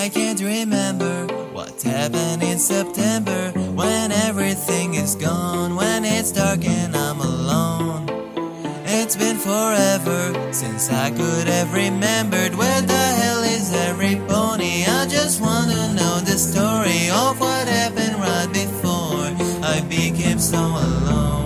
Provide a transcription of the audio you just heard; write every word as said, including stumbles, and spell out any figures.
I can't remember what happened in September, when everything is gone, when it's dark and I'm alone. It's been forever since I could have remembered where the hell is every pony. I just wanna know the story of what happened right before I became so alone.